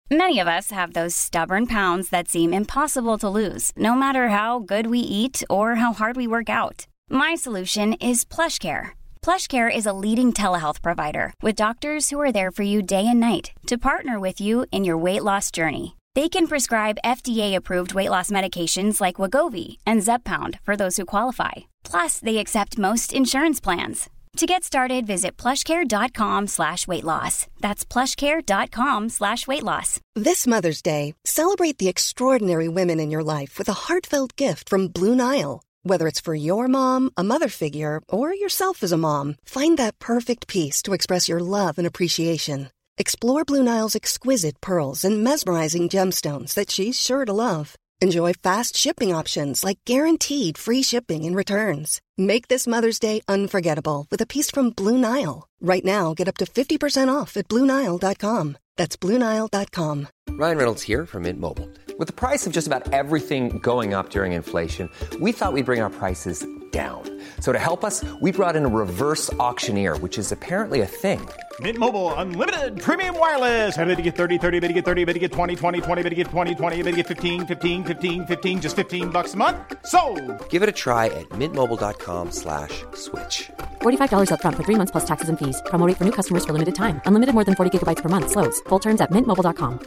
Many of us have those stubborn pounds that seem impossible to lose, no matter how good we eat or how hard we work out. My solution is PlushCare. PlushCare is a leading telehealth provider with doctors who are there for you day and night to partner with you in your weight loss journey. They can prescribe FDA-approved weight loss medications like Wegovy and Zepbound for those who qualify. Plus, they accept most insurance plans. To get started, visit plushcare.com/weightloss. That's plushcare.com/weightloss. This Mother's Day, celebrate the extraordinary women in your life with a heartfelt gift from Blue Nile. Whether it's for your mom, a mother figure, or yourself as a mom, find that perfect piece to express your love and appreciation. Explore Blue Nile's exquisite pearls and mesmerizing gemstones that she's sure to love. Enjoy fast shipping options like guaranteed free shipping and returns. Make this Mother's Day unforgettable with a piece from Blue Nile. Right now, get up to 50% off at BlueNile.com. That's BlueNile.com. Ryan Reynolds here from Mint Mobile. With the price of just about everything going up during inflation, we thought we'd bring our prices down. So to help us, we brought in a reverse auctioneer, which is apparently a thing. Mint Mobile Unlimited Premium Wireless. How to get 30, 30, bit to get 30, bit to get 20, 20, 20, bit to get 20, 20, bit to get 15, 15, 15, 15, just $15 a month? Sold! Give it a try at mintmobile.com/switch. $45 up front for 3 months plus taxes and fees. Promo rate for new customers for limited time. Unlimited more than 40 gigabytes per month. Slows full terms at mintmobile.com.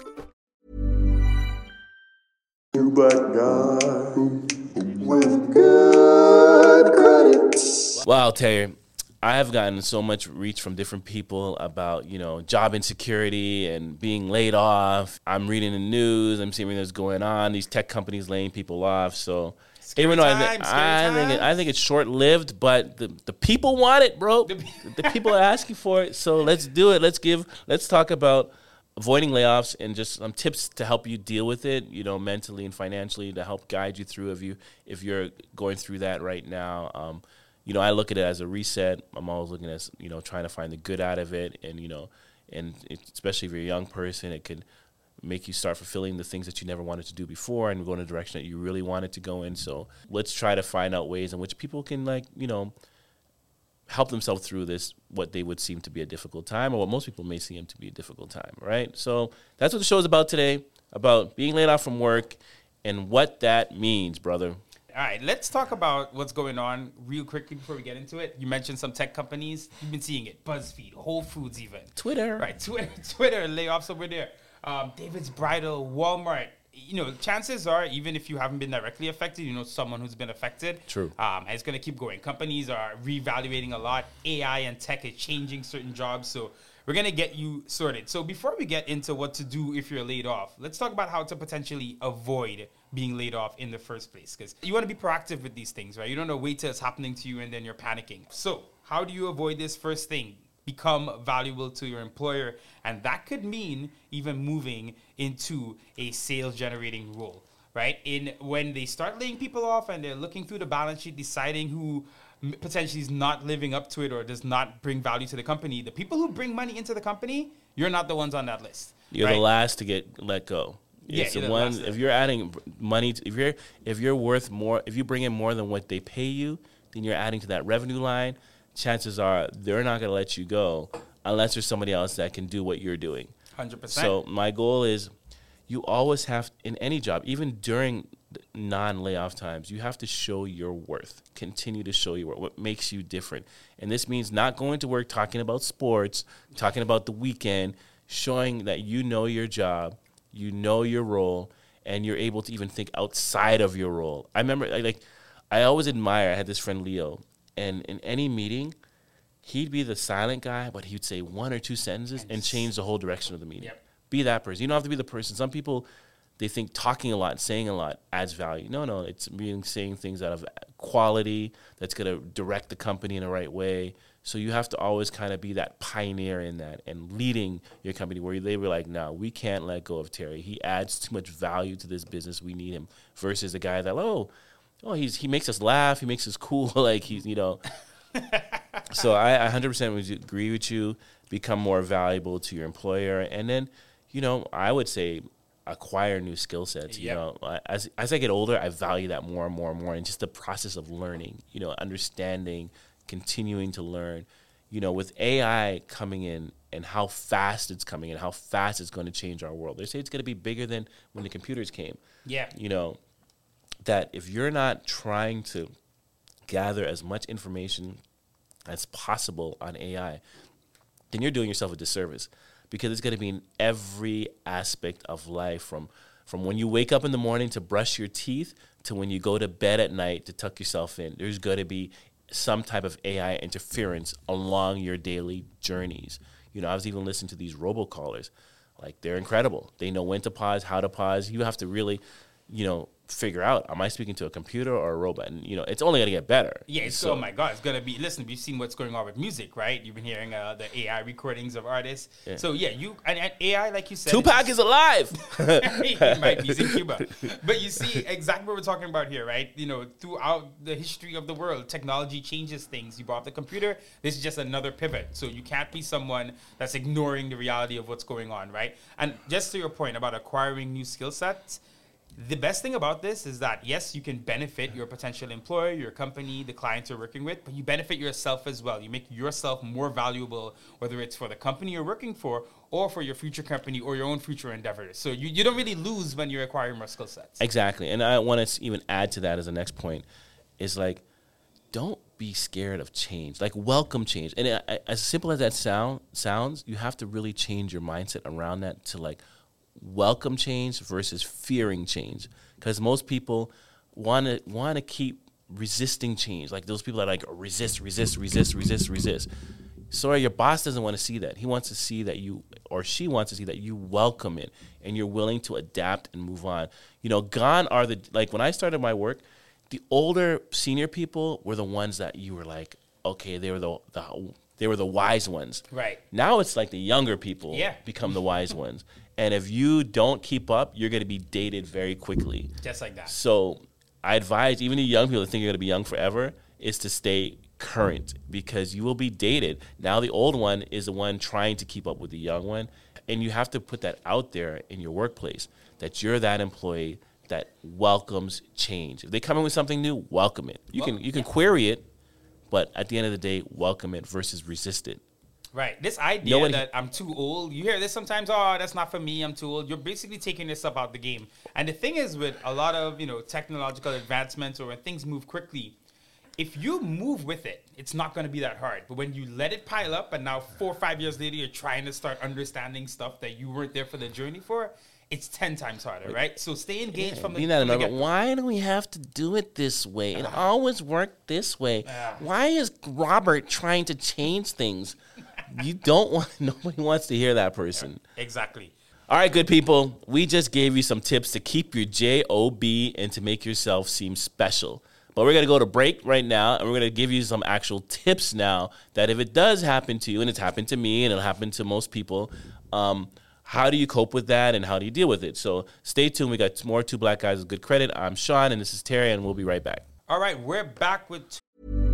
With good credit. Wow, Terry, I have gotten so much reach from different people about, job insecurity and being laid off. I'm reading the news. I'm seeing what's going on. These tech companies laying people off. So even though I think it's short-lived, but the people want it, bro. The people are asking for it. So let's do it. Let's talk about avoiding layoffs and just some tips to help you deal with it, mentally and financially, to help guide you through if you're going through that right now. I look at it as a reset. I'm always looking at, trying to find the good out of it. And, and especially if you're a young person, it could make you start fulfilling the things that you never wanted to do before and go in a direction that you really wanted to go in. So let's try to find out ways in which people can, help themselves through this, what they would seem to be a difficult time, or what most people may seem to be a difficult time, right? So that's what the show is about today, about being laid off from work and what that means, brother. All right, let's talk about what's going on real quickly before we get into it. You mentioned some tech companies. You've been seeing it. BuzzFeed, Whole Foods even. Twitter. Right, Twitter, layoffs over there. David's Bridal, Walmart. Chances are, even if you haven't been directly affected, someone who's been affected. True. And it's going to keep going. Companies are reevaluating a lot. AI and tech is changing certain jobs. So we're going to get you sorted. So before we get into what to do if you're laid off, let's talk about how to potentially avoid being laid off in the first place. Because you want to be proactive with these things, right? You don't know, wait till it's happening to you and then you're panicking. So how do you avoid this first thing? Become valuable to your employer, and that could mean even moving into a sales generating role, right? When they start laying people off and they're looking through the balance sheet, deciding who potentially is not living up to it or does not bring value to the company, the people who bring money into the company, you're not the ones on that list. You're right? the last to get let go. It's the one. If you're adding money, if you're worth more, if you bring in more than what they pay you, then you're adding to that revenue line. Chances are they're not going to let you go unless there's somebody else that can do what you're doing. 100%. So my goal is you always have, in any job, even during non-layoff times, you have to show your worth. Continue to show your worth, what makes you different. And this means not going to work talking about sports, talking about the weekend, showing that you know your job, you know your role, and you're able to even think outside of your role. I remember, I always admire, I had this friend, Leo, and in any meeting, he'd be the silent guy, but he'd say one or two sentences and change the whole direction of the meeting. Yep. Be that person. You don't have to be the person. Some people, they think talking a lot, saying a lot adds value. No, it's being saying things out of quality that's going to direct the company in the right way. So you have to always kind of be that pioneer in that and leading your company where they were like, no, we can't let go of Terry. He adds too much value to this business. We need him. Versus the guy that, he makes us laugh. He makes us cool. So I 100% would agree with you. Become more valuable to your employer. And then, I would say acquire new skill sets. Yep. As I get older, I value that more and more and more. And just the process of learning, understanding, continuing to learn. With AI coming in and how fast it's coming and how fast it's going to change our world. They say it's going to be bigger than when the computers came. Yeah. You know, that if you're not trying to gather as much information as possible on AI, then you're doing yourself a disservice, because it's going to be in every aspect of life, from when you wake up in the morning to brush your teeth to when you go to bed at night to tuck yourself in. There's going to be some type of AI interference along your daily journeys. You know, I was even listening to these robocallers. Like, they're incredible. They know when to pause, how to pause. You have to really, you know, figure out, am I speaking to a computer or a robot? And, you know, it's only going to get better. Yeah, oh my God, it's going to be, listen, we've seen what's going on with music, right? You've been hearing the AI recordings of artists. Yeah. So, yeah, and AI, like you said. Tupac is alive. He might be, he's in Cuba. But you see exactly what we're talking about here, right? You know, throughout the history of the world, technology changes things. You brought up the computer, this is just another pivot. So you can't be someone that's ignoring the reality of what's going on, right? And just to your point about acquiring new skill sets, the best thing about this is that, yes, you can benefit your potential employer, your company, the clients you're working with, but you benefit yourself as well. You make yourself more valuable, whether it's for the company you're working for or for your future company or your own future endeavors. So you don't really lose when you're acquiring more skill sets. Exactly. And I want to even add to that as the next point is, like, don't be scared of change. Like, welcome change. And as simple as that sounds, you have to really change your mindset around that to, like, welcome change versus fearing change, because most people want to keep resisting change. Like, those people that are like resist. Sorry, your boss doesn't want to see that. He wants to see that you, or she wants to see that you welcome it and you're willing to adapt and move on. You know, gone are the, like, when I started my work, the older senior people were the ones that you were like, okay, they were the wise ones. Right. Now it's like the younger people become the wise ones. And if you don't keep up, you're going to be dated very quickly. Just like that. So I advise even the young people that think you're going to be young forever is to stay current, because you will be dated. Now the old one is the one trying to keep up with the young one. And you have to put that out there in your workplace, that you're that employee that welcomes change. If they come in with something new, welcome it. You can query it, but at the end of the day, welcome it versus resist it. Right. This idea that I'm too old, you hear this sometimes, oh, that's not for me, I'm too old. You're basically taking this stuff out the game. And the thing is, with a lot of, you know, technological advancements, or when things move quickly, if you move with it, it's not going to be that hard. But when you let it pile up and now 4 or 5 years later, you're trying to start understanding stuff that you weren't there for the journey for, it's 10 times harder, right? So stay engaged from the get. Why do we have to do it this way? It always worked this way. Why is Robert trying to change things? You don't want, nobody wants to hear that person. Exactly. All right, good people. We just gave you some tips to keep your job and to make yourself seem special. But we're going to go to break right now, and we're going to give you some actual tips now that if it does happen to you, and it's happened to me, and it'll happen to most people, how do you cope with that, and how do you deal with it? So stay tuned. We got more Two Black Guys with Good Credit. I'm Sean, and this is Terry, and we'll be right back. All right, we're back with...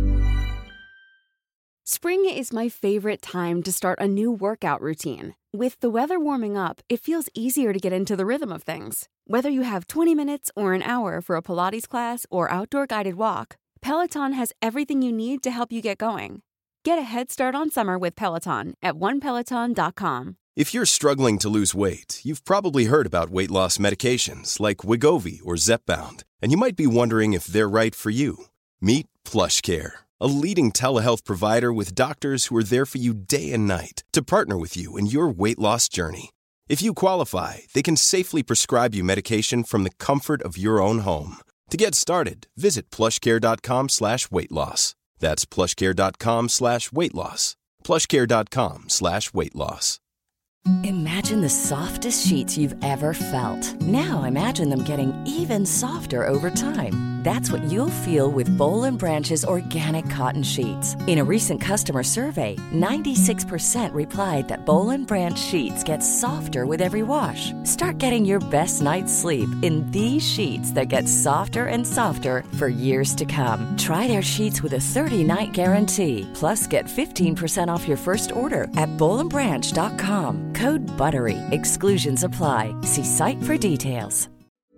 Spring is my favorite time to start a new workout routine. With the weather warming up, it feels easier to get into the rhythm of things. Whether you have 20 minutes or an hour for a Pilates class or outdoor guided walk, Peloton has everything you need to help you get going. Get a head start on summer with Peloton at onepeloton.com. If you're struggling to lose weight, you've probably heard about weight loss medications like Wegovy or Zepbound, and you might be wondering if they're right for you. Meet PlushCare, a leading telehealth provider with doctors who are there for you day and night to partner with you in your weight loss journey. If you qualify, they can safely prescribe you medication from the comfort of your own home. To get started, visit plushcare.com/weightloss. That's plushcare.com/weightloss. plushcare.com/weightloss. Imagine the softest sheets you've ever felt. Now imagine them getting even softer over time. That's what you'll feel with Boll & Branch's organic cotton sheets. In a recent customer survey, 96% replied that Boll & Branch sheets get softer with every wash. Start getting your best night's sleep in these sheets that get softer and softer for years to come. Try their sheets with a 30-night guarantee. Plus, get 15% off your first order at bollandbranch.com. Code BUTTERY. Exclusions apply. See site for details.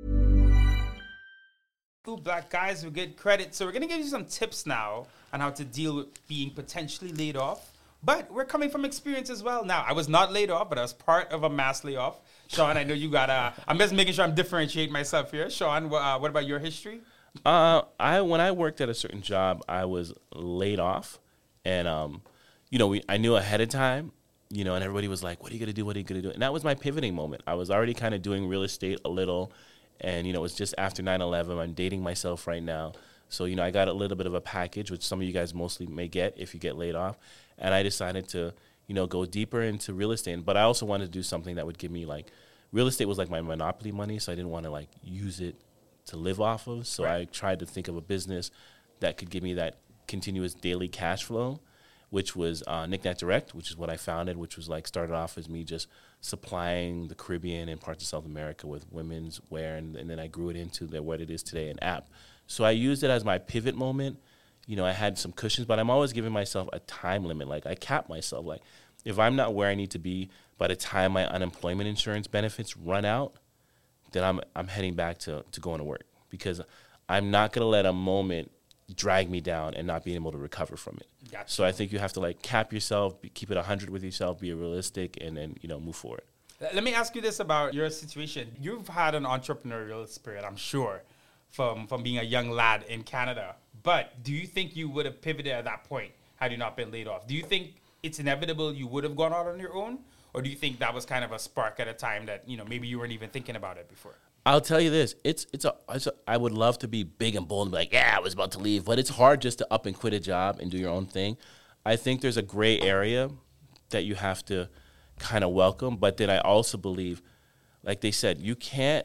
Two Black Guys with Good Credit. So we're going to give you some tips now on how to deal with being potentially laid off But we're coming from experience as well. Now, I was not laid off, but I was part of a mass layoff. Sean, I know you got I'm just making sure I'm differentiating myself here. Sean, what about your history? When I worked at a certain job, I was laid off, and I knew ahead of time, and everybody was like, "What are you gonna do? What are you gonna do?" And that was my pivoting moment. I was already kind of doing real estate a little, and it was just after 9/11. I'm dating myself right now, so I got a little bit of a package, which some of you guys mostly may get if you get laid off, and I decided to go deeper into real estate. But I also wanted to do something that would give me real estate was like my monopoly money, so I didn't want to use it to live off of. So I tried to think of a business that could give me that continuous daily cash flow, which was NicNac Direct, which is what I founded, which was started off as me just supplying the Caribbean and parts of South America with women's wear, and then I grew it into what it is today, an app. So I used it as my pivot moment. I had some cushions, but I'm always giving myself a time limit. I cap myself. If I'm not where I need to be by the time my unemployment insurance benefits run out, then I'm heading back to going to work, because I'm not going to let a moment drag me down and not being able to recover from it. Gotcha. So I think you have to cap yourself, keep it 100 with yourself, be realistic, and then move forward. Let me ask you this about your situation. You've had an entrepreneurial spirit, I'm sure, from being a young lad in Canada. But do you think you would have pivoted at that point had you not been laid off? Do you think it's inevitable you would have gone out on your own? Or do you think that was kind of a spark at a time that, maybe you weren't even thinking about it before? I'll tell you this. I would love to be big and bold and be like, yeah, I was about to leave. But it's hard just to up and quit a job and do your own thing. I think there's a gray area that you have to kind of welcome. But then I also believe, like they said, you can't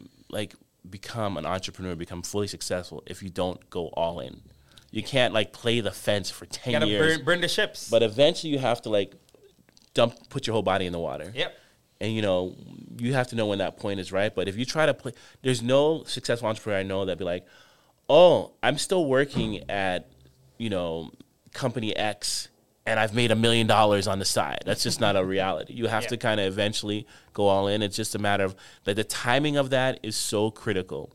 become an entrepreneur, become fully successful if you don't go all in. You can't play the fence for 10 years. Burn the ships. But eventually you have to put your whole body in the water. Yep. And you have to know when that point is right. But if you try to play, there's no successful entrepreneur I know that'd be like, oh, I'm still working at, company X and I've made $1 million on the side. That's just not a reality. You have to kind of eventually go all in. It's just a matter of the timing of that is so critical.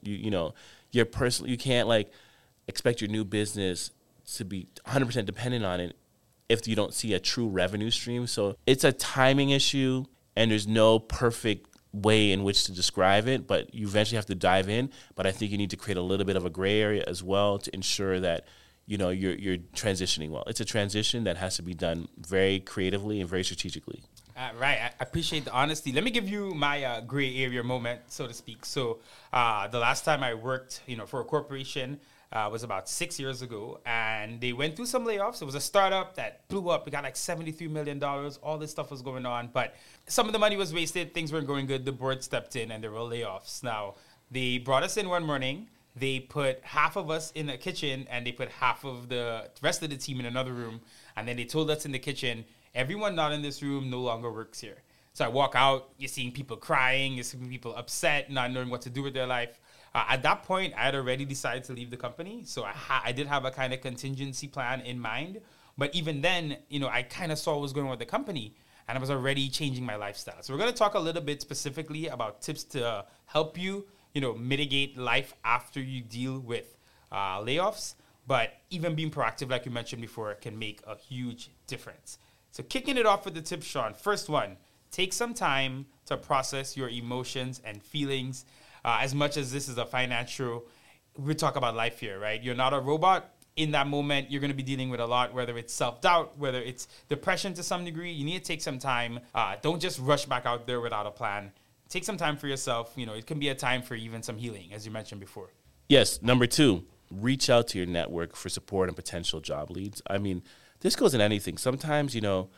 You can't expect your new business to be 100% dependent on it if you don't see a true revenue stream. So it's a timing issue, and there's no perfect way in which to describe it, but you eventually have to dive in. But I think you need to create a little bit of a gray area as well to ensure that you're transitioning well. It's a transition that has to be done very creatively and very strategically. Right. I appreciate the honesty. Let me give you my gray area moment, so to speak. So the last time I worked, for a corporation was about 6 years ago, and they went through some layoffs. It was a startup that blew up. We got $73 million. All this stuff was going on, but some of the money was wasted. Things weren't going good. The board stepped in, and there were layoffs. Now, they brought us in one morning. They put half of us in a kitchen, and they put half of the rest of the team in another room. And then they told us in the kitchen, everyone not in this room no longer works here. So I walk out, you're seeing people crying, you're seeing people upset, not knowing what to do with their life. At that point, I had already decided to leave the company. So I did have a kind of contingency plan in mind. But even then, I kind of saw what was going on with the company, and I was already changing my lifestyle. So we're going to talk a little bit specifically about tips to help you, mitigate life after you deal with layoffs. But even being proactive, like you mentioned before, can make a huge difference. So kicking it off with the tips, Sean. First one, take some time to process your emotions and feelings. As much as this is a financial, we talk about life here, right? You're not a robot. In that moment, you're going to be dealing with a lot, whether it's self-doubt, whether it's depression to some degree. You need to take some time. Don't just rush back out there without a plan. Take some time for yourself. It can be a time for even some healing, as you mentioned before. Yes. Number 2, reach out to your network for support and potential job leads. I mean, this goes in anything. Sometimes,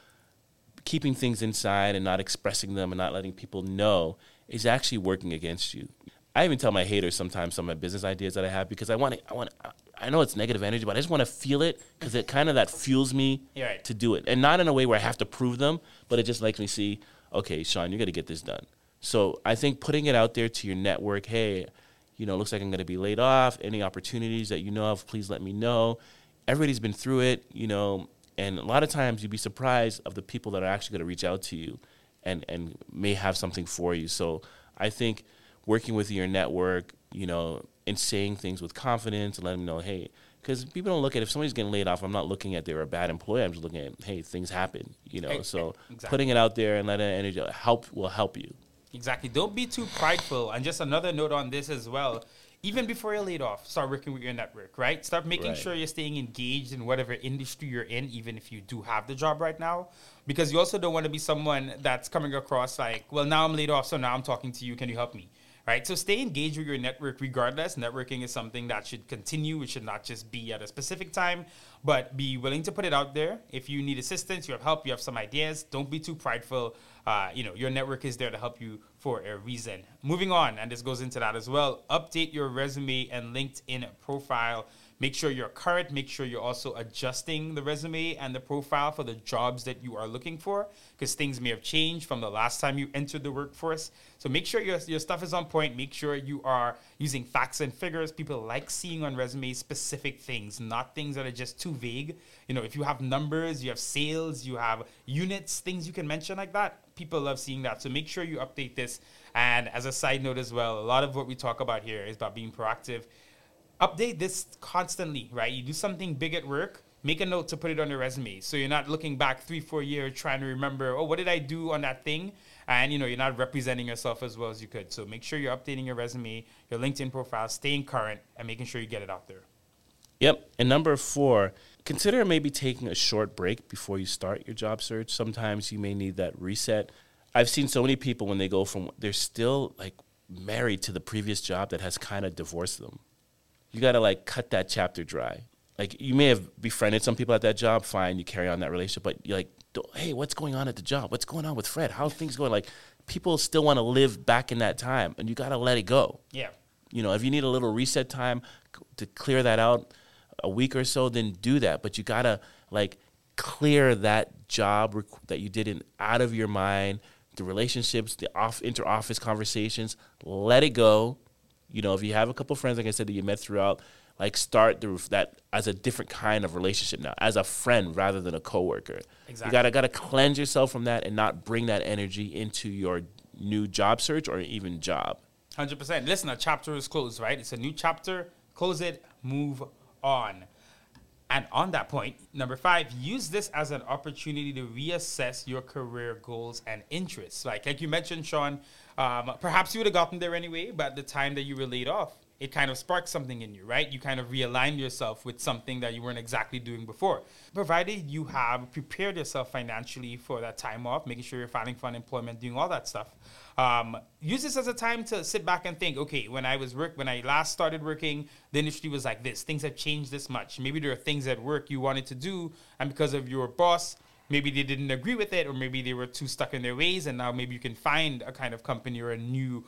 keeping things inside and not expressing them and not letting people know is actually working against you. I even tell my haters sometimes some of my business ideas that I have because I know it's negative energy, but I just want to feel it because it kind of that fuels me to do it. And not in a way where I have to prove them, but it just makes me see, okay, Sean, you got to get this done. So I think putting it out there to your network, hey, looks like I'm going to be laid off. Any opportunities that you know of, please let me know. Everybody's been through it, and a lot of times you'd be surprised of the people that are actually going to reach out to you and may have something for you. So I think working with your network, and saying things with confidence and letting them know, hey, Because people don't look at, if somebody's getting laid off, I'm not looking at they're a bad employee. I'm just looking at, hey, things happen, you know. So exactly. Putting it out there and letting that energy will help you. Exactly. Don't be too prideful. And just another note on this as well. Even before you're laid off, start working with your network, right? Start making sure you're staying engaged in whatever industry you're in, even if you do have the job right now. Because you also don't want to be someone that's coming across like, well, now I'm laid off, so now I'm talking to you. Can you help me? Right? So stay engaged with your network regardless. Networking is something that should continue. It should not just be at a specific time, but be willing to put it out there. If you need assistance, you have help, you have some ideas, don't be too prideful. Your network is there to help you for a reason. Moving on, and this goes into that as well, update your resume and LinkedIn profile. Make sure you're current. Make sure you're also adjusting the resume and the profile for the jobs that you are looking for, because things may have changed from the last time you entered the workforce. So make sure your stuff is on point. Make sure you are using facts and figures. People like seeing on resumes specific things, not things that are just too vague. You know, if you have numbers, you have sales, you have units, things you can mention like that, people love seeing that. So make sure you update this. And as a side note as well, a lot of what we talk about here is about being proactive. Update this constantly, right? You do something big at work, make a note to put it on your resume. So you're not looking back 3-4 years trying to remember, oh, what did I do on that thing? And, you're not representing yourself as well as you could. So make sure you're updating your resume, your LinkedIn profile, staying current, and making sure you get it out there. Yep. And number 4, consider maybe taking a short break before you start your job search. Sometimes you may need that reset. I've seen so many people when they go from, they're still like married to the previous job that has kind of divorced them. You got to cut that chapter dry. Like, you may have befriended some people at that job, fine, you carry on that relationship, but you're like, hey, what's going on at the job? What's going on with Fred? How are things going? Like, people still want to live back in that time, and you got to let it go. Yeah. If you need a little reset time to clear that out a week or so, then do that. But you got to, clear that job that you did out of your mind, the relationships, the inter-office conversations, let it go. If you have a couple friends, like I said, that you met throughout, start that as a different kind of relationship now, as a friend rather than a coworker. Exactly. You gotta cleanse yourself from that and not bring that energy into your new job search or even job. 100%. Listen, a chapter is closed, right? It's a new chapter. Close it. Move on. And on that point, number 5, use this as an opportunity to reassess your career goals and interests. Like you mentioned, Sean, perhaps you would have gotten there anyway, but at the time that you were laid off, it kind of sparked something in you, right? You kind of realigned yourself with something that you weren't exactly doing before. Provided you have prepared yourself financially for that time off, making sure you're filing for unemployment, doing all that stuff. Use this as a time to sit back and think, okay, when I last started working, the industry was like this. Things have changed this much. Maybe there are things at work you wanted to do, and because of your boss, maybe they didn't agree with it, or maybe they were too stuck in their ways, and now maybe you can find a kind of company or a new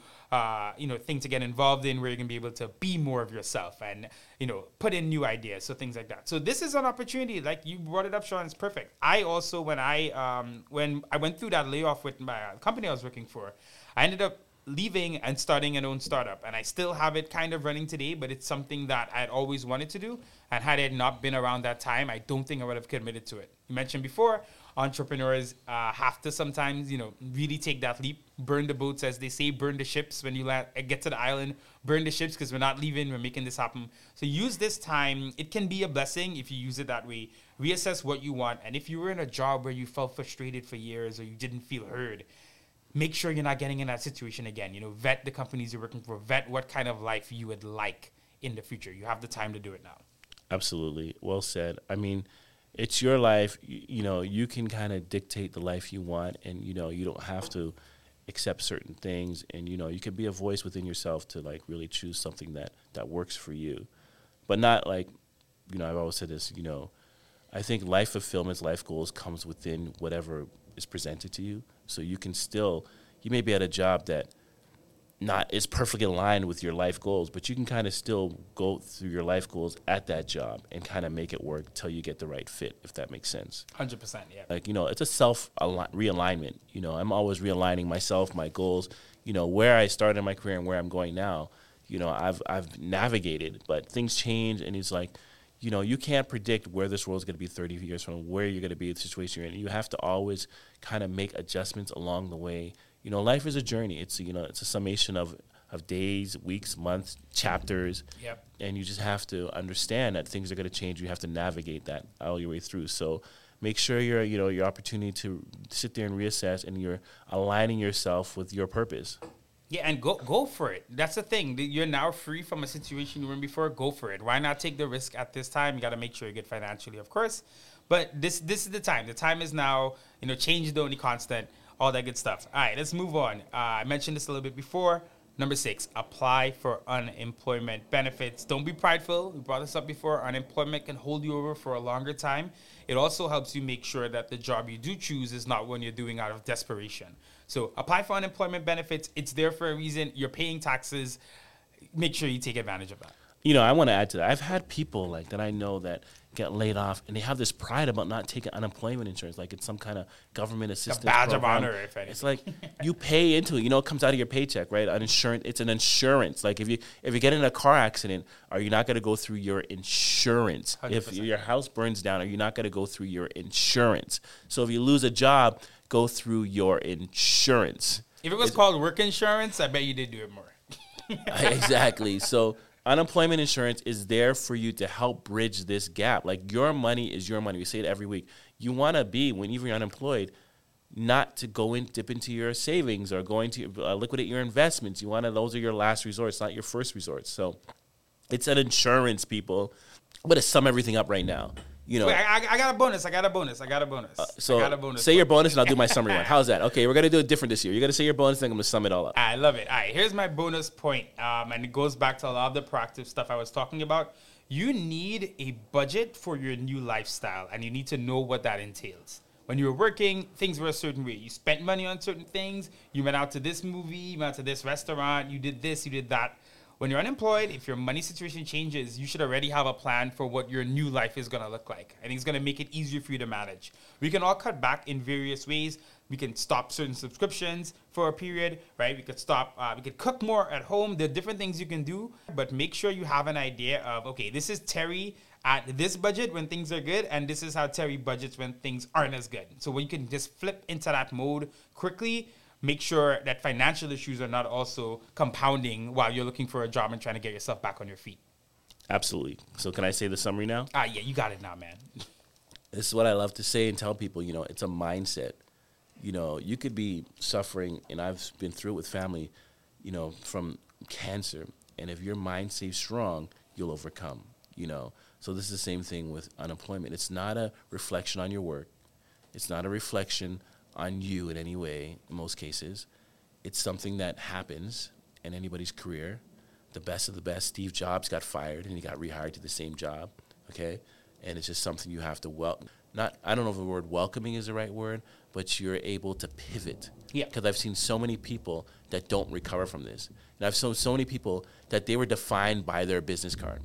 thing to get involved in where you can be able to be more of yourself and, put in new ideas, so things like that. So this is an opportunity, like you brought it up, Sean, it's perfect. I also, when I went through that layoff with my company I was working for, I ended up leaving and starting an own startup. And I still have it kind of running today, but it's something that I'd always wanted to do. And had it not been around that time, I don't think I would have committed to it. You mentioned before, entrepreneurs have to sometimes, really take that leap, burn the boats, as they say, burn the ships. When you get to the island, burn the ships, because we're not leaving, we're making this happen. So use this time. It can be a blessing if you use it that way. Reassess what you want. And if you were in a job where you felt frustrated for years or you didn't feel heard, make sure you're not getting in that situation again. Vet the companies you're working for. Vet what kind of life you would like in the future. You have the time to do it now. Absolutely. Well said. I mean, it's your life. You can kind of dictate the life you want, and, you don't have to accept certain things. And, you can be a voice within yourself to, really choose something that works for you. But not I've always said this, I think life fulfillment, life goals comes within whatever is presented to you. So you may be at a job that is perfectly aligned with your life goals, but you can kind of still go through your life goals at that job and kind of make it work until you get the right fit, if that makes sense. 100%, yeah. It's a realignment. I'm always realigning myself, my goals, where I started my career and where I'm going now. I've navigated, but things change, and it's you can't predict where this world's going to be 30 years from now, where you're going to be, the situation you're in. You have to always kind of make adjustments along the way. Life is a journey. It's a summation of of days, weeks, months, chapters. Yep. And you just have to understand that things are going to change. You have to navigate that all your way through. So make sure your opportunity to sit there and reassess, and you're aligning yourself with your purpose. Yeah, and go for it. That's the thing. You're now free from a situation you were in before. Go for it. Why not take the risk at this time? You got to make sure you're good financially, of course. But this is the time. The time is now. Change is the only constant. All that good stuff. All right, let's move on. I mentioned this a little bit before. Number 6, apply for unemployment benefits. Don't be prideful. We brought this up before. Unemployment can hold you over for a longer time. It also helps you make sure that the job you do choose is not one you're doing out of desperation. So apply for unemployment benefits. It's there for a reason. You're paying taxes. Make sure you take advantage of that. I want to add to that. I've had people that I know that get laid off, and they have this pride about not taking unemployment insurance, like it's some kind of government assistance badge program. of honor, if anything. It's like you pay into it. It comes out of your paycheck, right? It's an insurance. Like if you get in a car accident, are you not going to go through your insurance? 100%. If your house burns down, are you not going to go through your insurance? So if you lose a job, go through your insurance. If it was called work insurance, I bet you did do it more. Exactly. So unemployment insurance is there for you to help bridge this gap. Like, your money is your money. We say it every week. You want to be, whenever you're unemployed, not to dip into your savings or going to liquidate your investments. Those are your last resorts, not your first resorts. So it's an insurance, people. I'm going to sum everything up right now. Wait, I got a bonus. So say your bonus and I'll do my summary one. How's that? Okay, we're going to do it different this year. You're going to say your bonus, then I'm going to sum it all up. I love it. All right, here's my bonus point. And it goes back to a lot of the proactive stuff I was talking about. You need a budget for your new lifestyle, and you need to know what that entails. When you were working, things were a certain way. You spent money on certain things. You went out to this movie. You went out to this restaurant. You did this. You did that. When you're unemployed, if your money situation changes, you should already have a plan for what your new life is going to look like. I think it's going to make it easier for you to manage. We can all cut back in various ways. We can stop certain subscriptions for a period, right? We could we could cook more at home. There are different things you can do, but make sure you have an idea of, okay, this is Terry at this budget when things are good, and this is how Terry budgets when things aren't as good. So when you can just flip into that mode quickly, make sure that financial issues are not also compounding while you're looking for a job and trying to get yourself back on your feet. Absolutely. So can I say the summary now? Yeah, you got it now, man. This is what I love to say and tell people, it's a mindset. You could be suffering, and I've been through it with family, from cancer. And if your mind stays strong, you'll overcome, So this is the same thing with unemployment. It's not a reflection on your work. It's not a reflection on you in any way, in most cases. It's something that happens in anybody's career. The best of the best, Steve Jobs got fired and he got rehired to the same job, okay? And it's just something you have to I don't know if the word welcoming is the right word, but you're able to pivot. Yeah. Because I've seen so many people that don't recover from this. And I've seen so many people that they were defined by their business card.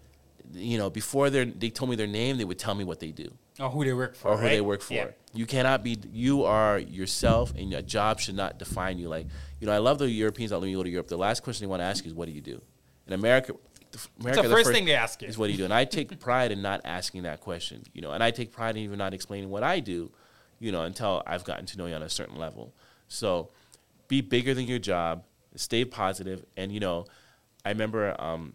Before they told me their name, they would tell me what they do. Or who they work for, Or who they work for. Yeah. You cannot be, you are yourself, and a job should not define you. Like, I love the Europeans out when you go to Europe. The last question they want to ask you is, what do you do? In America, it's the first thing they ask you. Is what do you do? And I take pride in not asking that question, and I take pride in even not explaining what I do, until I've gotten to know you on a certain level. So be bigger than your job, stay positive. And, I remember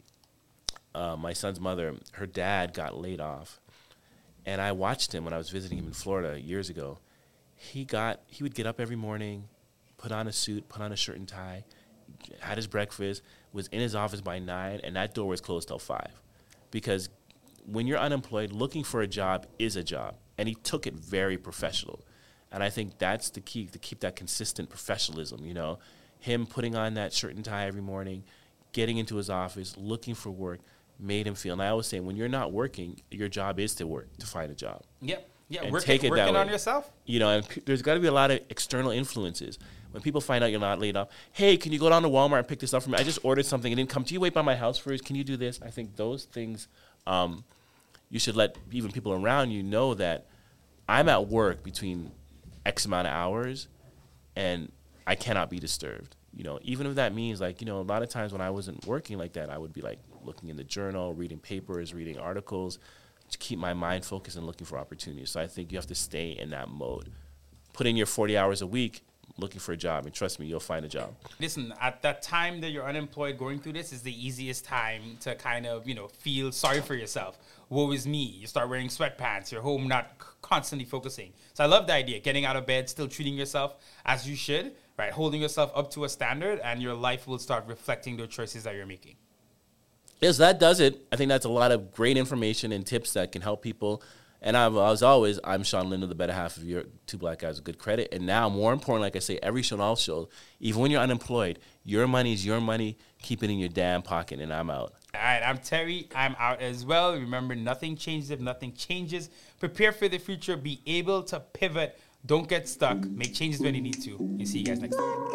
my son's mother, her dad got laid off. And I watched him when I was visiting him in Florida years ago. He would get up every morning, put on a suit, put on a shirt and tie, had his breakfast, was in his office by 9, and that door was closed till 5. Because when you're unemployed, looking for a job is a job. And he took it very professional. And I think that's the key, to keep that consistent professionalism, Him putting on that shirt and tie every morning, getting into his office, looking for work, made him feel. And I always say, when you're not working, your job is to work, to find a job. Yep. Yeah, and working on yourself. And there's got to be a lot of external influences. When people find out you're not laid off, hey, can you go down to Walmart and pick this up for me? I just ordered something. It didn't come. Do you wait by my house first? Can you do this? I think those things, you should let even people around you know that I'm at work between X amount of hours, and I cannot be disturbed. Even if that means, a lot of times when I wasn't working like that, I would be looking in the journal, reading papers, reading articles, to keep my mind focused and looking for opportunities. So I think you have to stay in that mode. Put in your 40 hours a week, looking for a job. And trust me, you'll find a job. Listen, at that time that you're unemployed, going through this is the easiest time to kind of, feel sorry for yourself. Woe is me. You start wearing sweatpants. You're home, not constantly focusing. So I love the idea. Getting out of bed, still treating yourself as you should, right? Holding yourself up to a standard, and your life will start reflecting the choices that you're making. Yes, that does it. I think that's a lot of great information and tips that can help people. And as always, I'm Sean Lindo, the better half of your Two Black Guys with Good Credit. And now, more important, like I say, every show and all show, even when you're unemployed, your money is your money. Keep it in your damn pocket, and I'm out. All right, I'm Terry. I'm out as well. Remember, nothing changes if nothing changes. Prepare for the future. Be able to pivot. Don't get stuck. Make changes when you need to. And see you guys next time.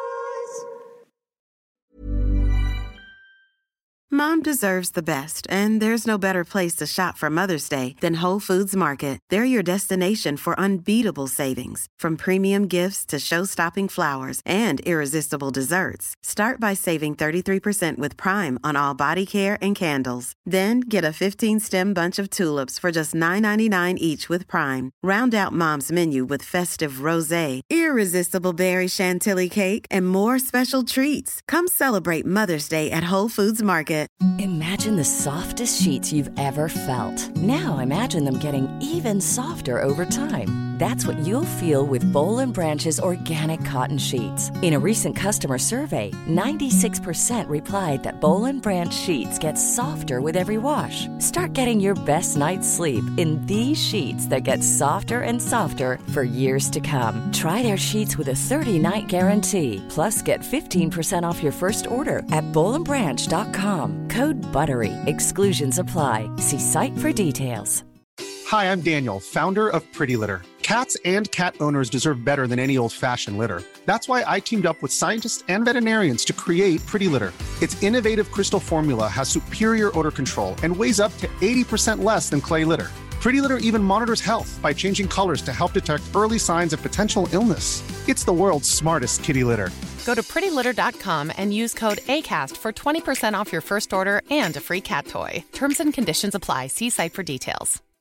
Mom deserves the best, and there's no better place to shop for Mother's Day than Whole Foods Market. They're your destination for unbeatable savings, from premium gifts to show-stopping flowers and irresistible desserts. Start by saving 33% with Prime on all body care and candles. Then get a 15-stem bunch of tulips for just $9.99 each with Prime. Round out Mom's menu with festive rosé, irresistible berry chantilly cake, and more special treats. Come celebrate Mother's Day at Whole Foods Market. Imagine the softest sheets you've ever felt. Now imagine them getting even softer over time. That's what you'll feel with Boll & Branch's organic cotton sheets. In a recent customer survey, 96% replied that Boll & Branch sheets get softer with every wash. Start getting your best night's sleep in these sheets that get softer and softer for years to come. Try their sheets with a 30-night guarantee. Plus, get 15% off your first order at bollandbranch.com. Code BUTTERY. Exclusions apply. See site for details. Hi, I'm Daniel, founder of Pretty Litter. Cats and cat owners deserve better than any old-fashioned litter. That's why I teamed up with scientists and veterinarians to create Pretty Litter. Its innovative crystal formula has superior odor control and weighs up to 80% less than clay litter. Pretty Litter even monitors health by changing colors to help detect early signs of potential illness. It's the world's smartest kitty litter. Go to prettylitter.com and use code ACAST for 20% off your first order and a free cat toy. Terms and conditions apply. See site for details.